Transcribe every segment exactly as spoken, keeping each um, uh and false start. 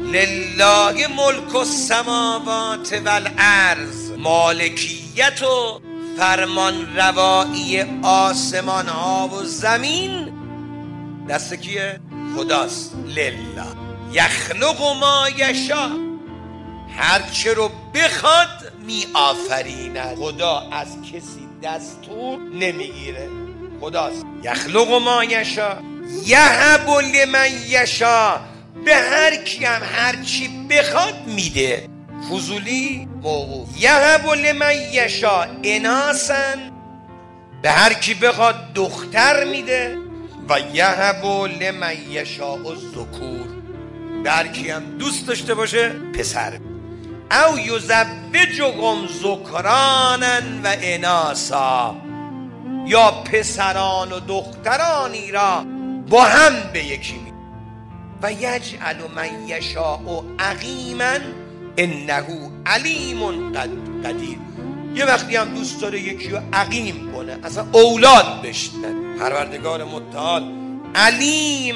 لله ملک السماوات والارض، مالکیت و فرمان روایی آسمان ها و زمین دست کیه؟ خداست. لله یخلق ما یشاء، هرچه رو بخواد می آفریند. خدا از کسی دستور نمیگیره، خداست. یخلق ما یشاء یهب لمن یشاء، به هر کی هم هر چی بخواد میده. فضولی موقوف. یهب لمن یشاء اناسا، به هر کی بخواد دختر میده. و یهب لمن یشاء الذکور، به هر کی هم دوست داشته باشه پسر. او یزوجهم ذکرانا و اناسا، یا پسران و دخترانی را با هم به یکی می. و یجعل من یشاء عقیما انه علیم قدیر، یه وقتی هم دوست داره یکی رو عقیم کنه، اصلا اولاد بشنن. پروردگار متعال علیم،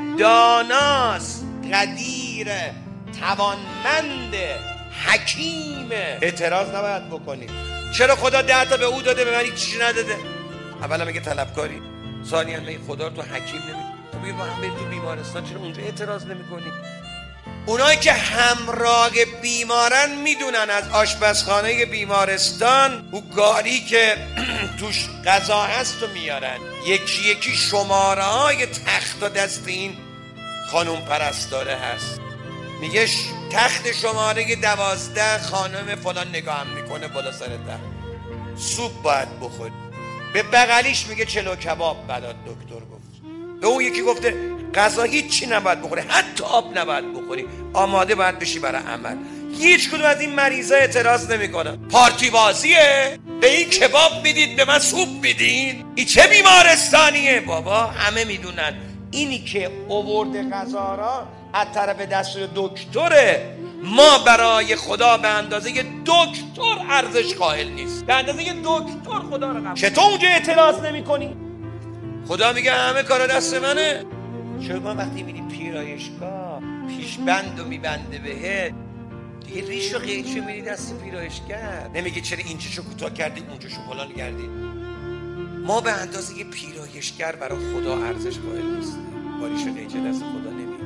داناست، قدیر، توانمند، حکیم. اعتراض نباید بکنی. چرا خدا ده تا به او داده به من هیچ چیزی نداده؟ اولا میگه طلبکاری، ثانیا میگه خدا تو حکیم نمیگه. تو میگه با هم برید تو بیمارستان، چرا اونجا اعتراض نمیکنی؟ اونایی که همراه بیمارن میدونن از آشپزخانه بیمارستان او گاری که توش غذا هست و میارن، یکی یکی شماره های تخت و دست این خانوم پرستاره هست. میگه تخت شماره دوازده خانم فلان نگاه میکنه بالا سر تخت، سوپ باید بخوری. به بغلیش میگه چلو کباب بلاد دکتر گفت. به اون یکی گفته غذا هیچی نباید بخوری، حتی آب نباید بخوری، آماده باید بشی برای عمل. هیچ کدوم از این مریضا اعتراض نمیکنن. پارتی بازیه؟ به این کباب میدید به من سوپ میدین؟ این چه بیمارستانیه؟ بابا همه میدونن اینی که آورده غذا را از طرف دستور دکتره. ما برای خدا به اندازه دکتر ارزش قائل نیست، به اندازه دکتر خدا رو قبول. چطور اونجا اعتراض نمی‌کنی؟ خدا میگه همه کار دست منه. شما وقتی میری پیرایشگاه پیشبند رو میبنده بهت، دیگه ریش و قیچی میری دست پیرایشگر، نمیگه چرا اینجاشو کوتاه کردی اونجاشو فلان کردی. ما به اندازه پیرایشگر برای خدا ارزش قائل نیستیم. با ریش و قیچی دست خدا نمیده.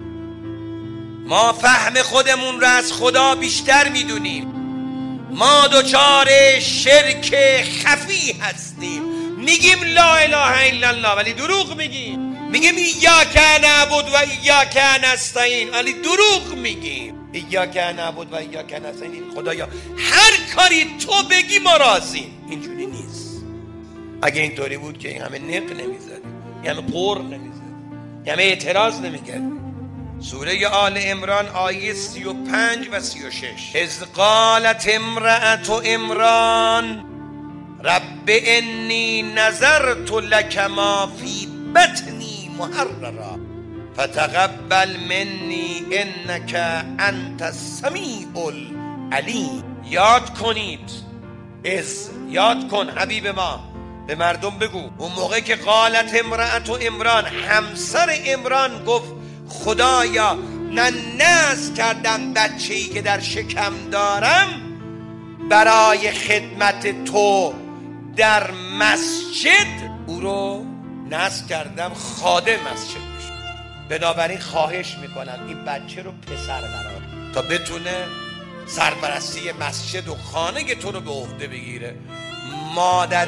ما فهم خودمون رو از خدا بیشتر میدونیم. ما دوچار شرک خفی هستیم. میگیم لا اله الا الله ولی دروغ میگیم. میگیم ایاک نعبد و ایاک نستعین ولی دروغ میگیم. ایاک نعبد و ایاک نستعین، خدایا هر کاری تو بگی ما راضیم. اینجوری نیست. اگه اینطوری بود که این همه نق نمیزدیم، این همه قر نمیزدیم، این همه اعتراض نمیکردیم. سوره آل عمران آیه سی و پنج و سی و شش. اذ قالت امرأة عمران رب انی نذرت لک ما فی بطنی محررا فتقبل منی انک انت السمیع العلیم. یاد کنید، از یاد کن حبیب ما، به مردم بگو اون موقع که قالت امرأة عمران، همسر عمران گفت خدایا من نذر کردم بچه‌ای که در شکم دارم برای خدمت تو در مسجد، او رو نذر کردم خادم مسجد بشه. بنابراین خواهش میکنم این بچه رو پسر قرار تا بتونه سرپرستی مسجد و خانه تو رو به عهده بگیره. مادر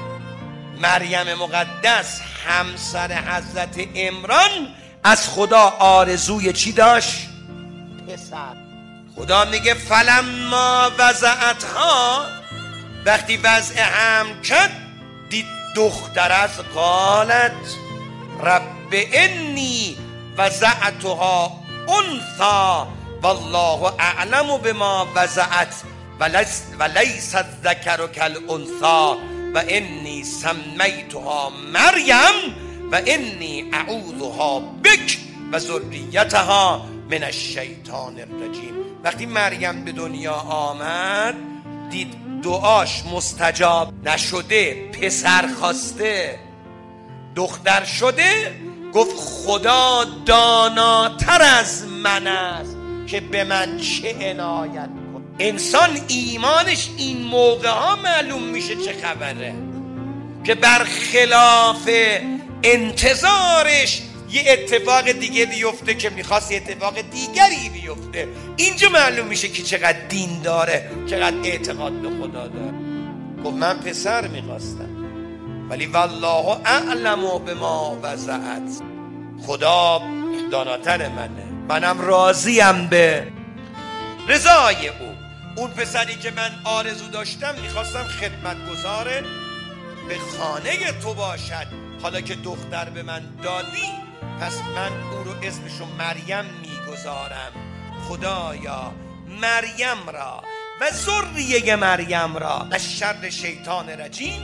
مریم مقدس همسر حضرت عمران از خدا آرزوی چی داشت؟ پسر. خدا میگه فلما وضعتها، وقتی وضع حمل کرد دید دختر از قالت رب انی وضعتها انثی والله اعلم بما وضعت ولیس الذکر کالانثی و انی سمیتها مریم و انی اعوذها بک و ذریتها من الشیطان الرجیم. وقتی مریم به دنیا آمد دید دعاش مستجاب نشده، پسر خواسته، دختر شده، گفت خدا داناتر از من است که به من چه عنایت کن. انسان ایمانش این موقع ها معلوم میشه چه خبره، که برخلاف انتظارش یه اتفاق دیگه بیفته که میخواست یه اتفاق دیگری بیفته. اینجا معلوم میشه که چقدر دین داره، چقدر اعتقاد به خدا داره. گفت من پسر میخواستم ولی والله اعلم بما وضعت، خدا داناتر منه، منم راضیم به رضای او. اون پسری که من آرزو داشتم میخواستم خدمتگزار به خانه تو باشد، حالا که دختر به من دادی پس من او رو اسمشو مریم میگذارم. خدایا مریم را و ذریه مریم را از شر شیطان رجیم.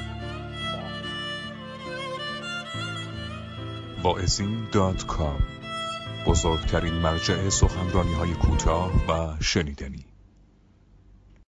واعظین دات کام، بزرگترین مرجع سخنرانی های کوتاه و شنیدنی.